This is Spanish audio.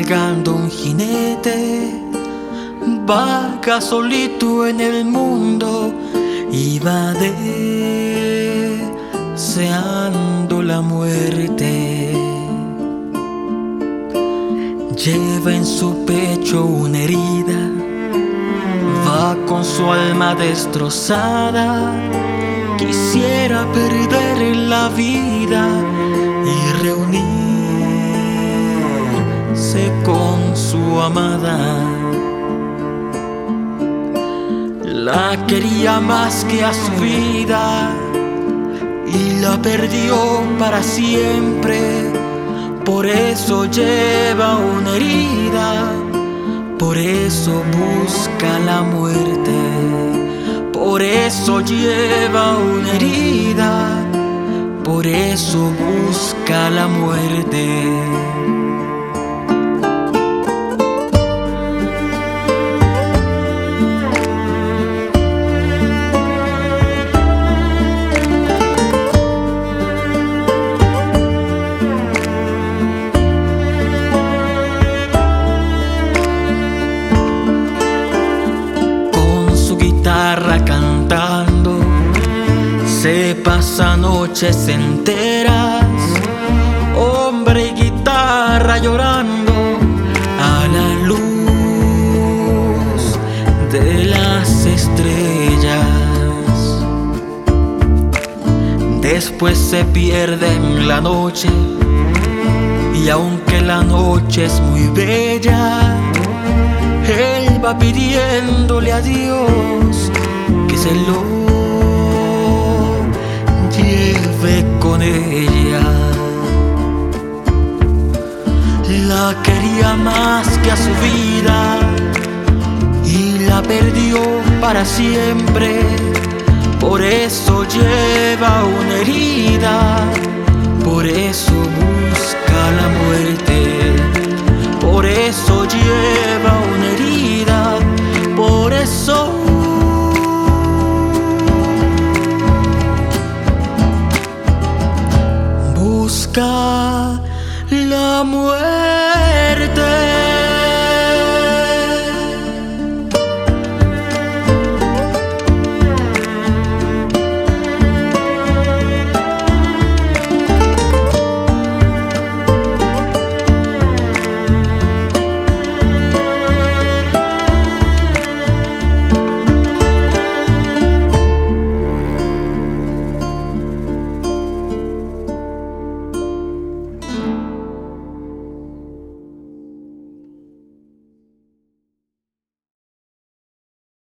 buscando un jinete, vaga solito en el mundo y va deseando la muerte. Lleva en su pecho una herida, va con su alma destrozada. Quisiera perder la vida y reunirse con su amada. La quería más que a su vida y la perdió para siempre. Por eso lleva una herida, por eso busca la muerte. Por eso lleva una herida, por eso busca la muerte. Cantando, se pasa noches enteras, hombre y guitarra llorando a la luz de las estrellas. Después se pierde en la noche, y aunque la noche es muy bella, él va pidiéndole a Dios que se lo lleve con ella. La quería más que a su vida y la perdió para siempre. Por eso lleva una herida, por eso busca la muerte. Por eso lleva una herida, por eso busca la muerte.